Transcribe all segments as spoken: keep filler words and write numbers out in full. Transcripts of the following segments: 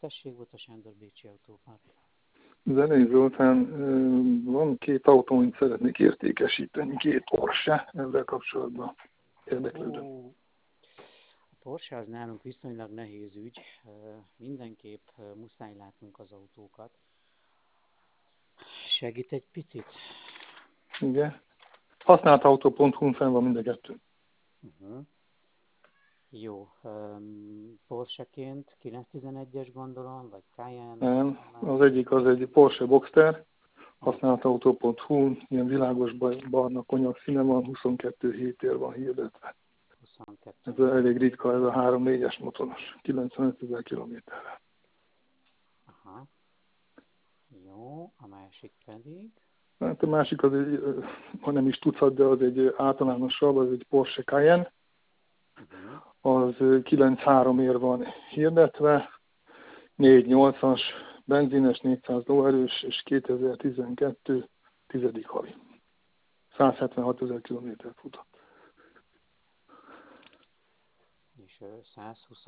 népesség volt a Sándor Bécsi autóban? Zenei Zoltán, van két autó, amit szeretnék értékesíteni, két Porsche, ezzel kapcsolatban érdeklődöm. Ó, a Porsche az nálunk viszonylag nehéz ügy, mindenképp muszáj látnunk az autókat. Segít egy picit? Igen. Használt pont hu-n fenn van mind a kettő. Uh-huh. Jó. Um, Porsche-ként kilencszáztizenegyes gondolom, vagy Cayenne? Nem, az egyik az egy Porsche Boxster, használt pont hu-n, ilyen világos barna konyak színe van, huszonkettő hétér van hirdetve. huszonkettő. Ez elég ritka, ez a három négyes motoros, kilencvenezer kilométerre. Aha. Jó, a másik pedig? Hát a másik az egy, ha nem is tucat, de az egy általánosabb, az egy Porsche Cayenne. Uh-huh. Az kilenc három ér van hirdetve, négy nyolcas, benzines, négyszáz lóerős, és kétezer-tizenkettő tizedik havi. százhetvenhat ezer kilométer futott. És százhúsz?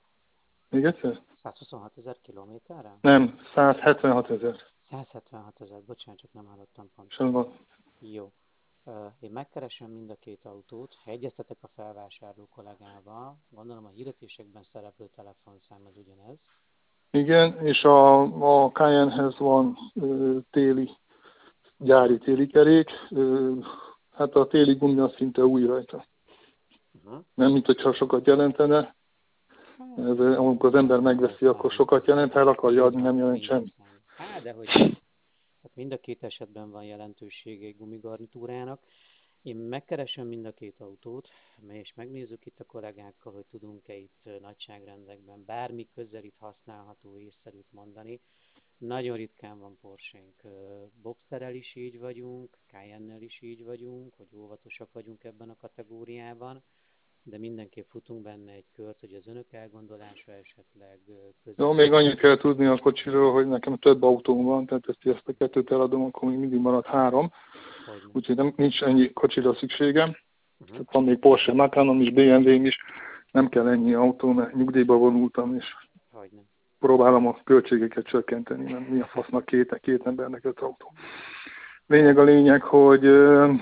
Még egyszer? százhuszonhat ezer kilométerre? Nem, százhetvenhat ezer. százhetvenhat ezer, bocsánat, csak nem hallottam pont. Sem van. Jó. Én megkeresem mind a két autót, ha egyeztetek a felvásárló kollégával, gondolom a hirdetésekben szereplő telefonszám az ugyanez. Igen, és a, a Cayennehez van ö, téli, gyári téli kerék, ö, hát a téli gumi az szinte új rajta. Uh-huh. Nem, mint hogyha sokat jelentene. Ez, amikor az ember megveszi, akkor sokat jelent, ha el akarja adni, nem jelent semmi. Hát, de hogy hát mind a két esetben van jelentősége egy gumigarnitúrának. Én megkeresem mind a két autót, és megnézzük itt a kollégákkal, hogy tudunk-e itt nagyságrendekben bármi közelít használható észszerűt mondani. Nagyon ritkán van Porsche-nk. Boxsterrel is így vagyunk, Cayenne-nel is így vagyunk, hogy óvatosak vagyunk ebben a kategóriában, de mindenképp futunk benne egy kört, hogy az önök elgondolása esetleg közel. Jó, még annyit kell tudni a kocsiról, hogy nekem több autóm van, tehát ezt, ezt a kettőt eladom, akkor még mindig marad három. Hogyne. Úgyhogy nem, nincs ennyi kocsira szükségem. Uh-huh. Van még Porsche Macanom is, bé em vé-m is, nem kell ennyi autó, mert nyugdíjba vonultam, és Hogyne. próbálom a költségeket csökkenteni, mert mi a fasznak két, két embernek öt autó. Lényeg a lényeg, hogy euh,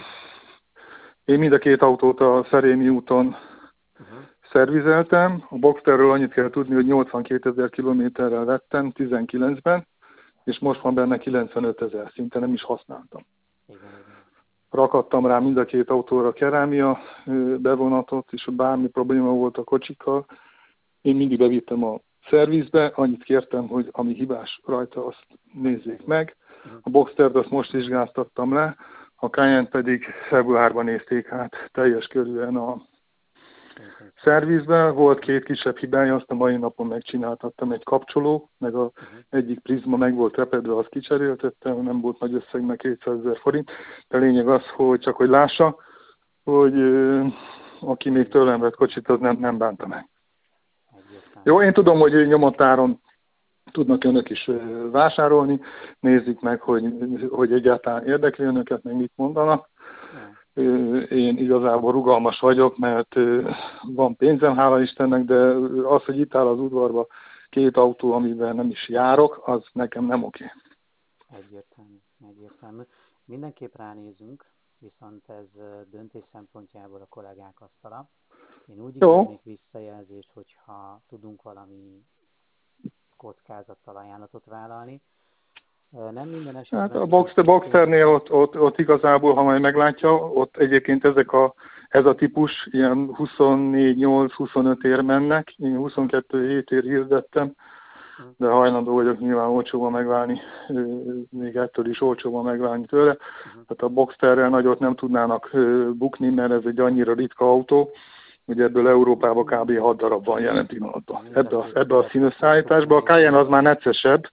én mind a két autót a Szerémi úton uh-huh. szervizeltem. A Boxsterről annyit kell tudni, hogy nyolcvankétezer kilométerrel vettem tizenkilencben, és most van benne kilencvenöt ezer, szinte nem is használtam. Igen, igen. Rakadtam rá mind a két autóra kerámia bevonatot, és bármi probléma volt a kocsikkal, én mindig bevittem a szervizbe, annyit kértem, hogy ami hibás rajta, azt nézzék meg. A Boxstert azt most vizsgáztattam le, a Cayenne pedig februárban nézték át teljes körűen a szervizben. Volt két kisebb hibája, azt a mai napon megcsináltattam, egy kapcsoló, meg a egyik prizma meg volt repedve, azt kicseréltettem, nem volt nagy összeg, meg kétszázezer forint. De a lényeg az, hogy csak hogy lássa, hogy ö, aki még tőlem vett kocsit, az nem, nem bánta meg. Jó, én tudom, hogy nyomott áron tudnak önök is vásárolni, nézzük meg, hogy, hogy egyáltalán érdekli önöket, meg mit mondanak. Én igazából rugalmas vagyok, mert van pénzem, hála Istennek, de az, hogy itt áll az udvarba két autó, amivel nem is járok, az nekem nem oké. Egyértelmű, egyértelmű. Mindenképp ránézünk, viszont ez döntés szempontjából a kollégák asztala. Én úgy igénylik visszajelzést, hogyha tudunk valami kockázattal ajánlatot vállalni. Nem minden esetben... Hát a Boxster, Boxsternél ott, ott, ott igazából, ha majd meglátja, ott egyébként ezek a, ez a típus ilyen huszonnégy nyolc huszonöt ér mennek, én huszonkettő hét ér hirdettem, de hajlandó vagyok nyilván olcsóban megválni, még ettől is olcsóban megválni tőle. Tehát a Boxsterrel nagyot nem tudnának bukni, mert ez egy annyira ritka autó, hogy ebből Európában kb. hat darab van jelen pillanatban. Ebbe a, ebbe a színösszállításban. A Cayenne az már neccesebb.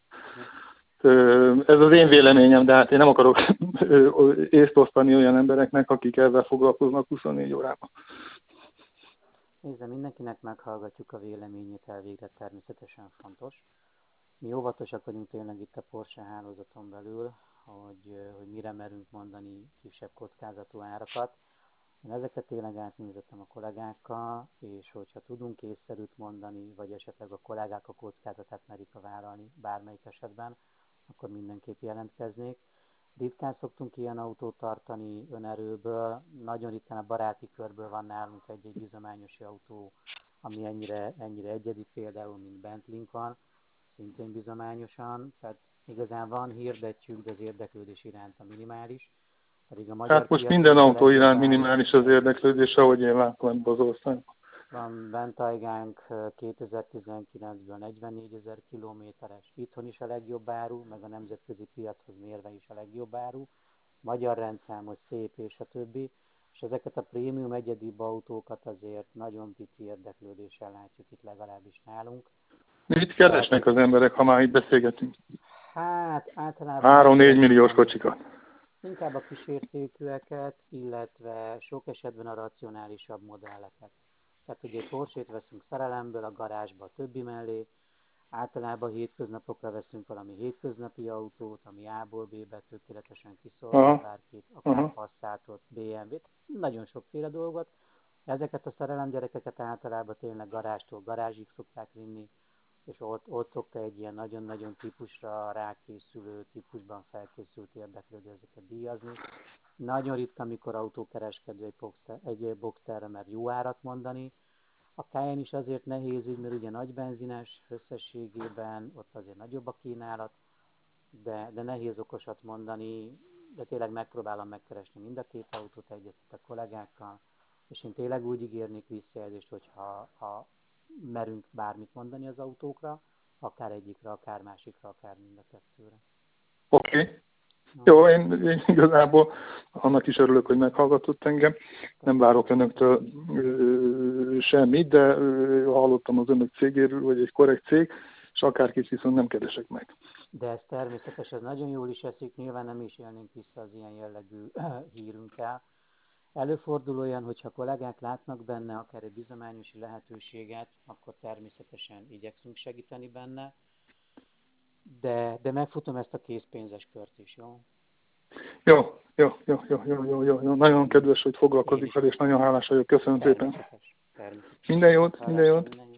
Ez az én véleményem, de hát én nem akarok észt osztani olyan embereknek, akik ezzel foglalkoznak huszonnégy órában. Nézze, mindenkinek meghallgatjuk a véleményét, elvégre természetesen fontos. Mi óvatosak vagyunk tényleg itt a Porsche hálózaton belül, hogy, hogy mire merünk mondani kisebb kockázatú árakat. Én ezeket tényleg átnézettem a kollégákkal, és hogyha tudunk észszerűt mondani, vagy esetleg a kollégák a kockázatát merik a vállalni bármelyik esetben, akkor mindenképp jelentkeznék. Ritkán szoktunk ilyen autót tartani önerőből, nagyon ritkán a baráti körből van nálunk egy-egy üzemányosi autó, ami ennyire, ennyire egyedi, például, mint Bentley-nk van, szintén bizományosan, tehát igazán van hirdetjük, de az érdeklődés iránt a minimális. Pedig a magyar hát most minden autó iránt minimális az érdeklődés, ahogy én látom ebben az országban. Van Bentaygánk kétezer-tizenkilencből negyvennégyezer kilométeres, itthon is a legjobb áru, meg a nemzetközi piachoz mérve is a legjobb áru, magyar rendszámos, szép és a többi, és ezeket a prémium egyedibb autókat azért nagyon pici érdeklődéssel látjuk itt legalábbis nálunk. Mit keresnek az emberek, ha már itt beszélgetünk? Hát általában... három-négy milliós kocsikat. Inkább a kísértékűeket, illetve sok esetben a racionálisabb modelleket. Tehát ugye Porsche-t veszünk szerelemből a garázsba a többi mellé, általában hétköznapokra veszünk valami hétköznapi autót, ami A-ból B-be tökéletesen kiszolgál bárkit, akár Passatot, bé em vét, nagyon sokféle dolgot. Ezeket a szerelemgyerekeket általában tényleg garázstól garázsig szokták vinni, és ott, ott szokta egy ilyen nagyon-nagyon típusra rákészülő, típusban felkészült érdeklődő ezeket díjazni. Nagyon ritka, amikor autókereskedő egy, boxer, egy boxerre mer jó árat mondani. A Cayenne is azért nehéz ügy, mert ugye nagy benzines összességében, ott azért nagyobb a kínálat, de, de nehéz okosat mondani, de tényleg megpróbálom megkeresni mind a két autót egyet a kollégákkal, és én tényleg úgy ígérnék visszajelzést, hogyha ha merünk bármit mondani az autókra, akár egyikre, akár másikra, akár mind a kettőre. Oké. Okay. Jó, én, én igazából annak is örülök, hogy meghallgatott engem. Nem várok önöktől ö, semmit, de ö, hallottam az önök cégéről, hogy egy korrekt cég, és akárkit viszont nem keresek meg. De ez természetes, ez nagyon jól is eszik, nyilván nem is élnénk vissza az ilyen jellegű hírünkkel. Előfordul olyan, hogyha kollégák látnak benne akár egy bizományosi lehetőséget, akkor természetesen igyekszünk segíteni benne, de, de megfutom ezt a készpénzes kört is, jó? Jó, jó, jó, jó, jó, jó, jó, jó. Nagyon kedves, hogy foglalkozik vele, és nagyon hálás vagyok. Köszönöm szépen. Természetes. Minden jót, minden jót.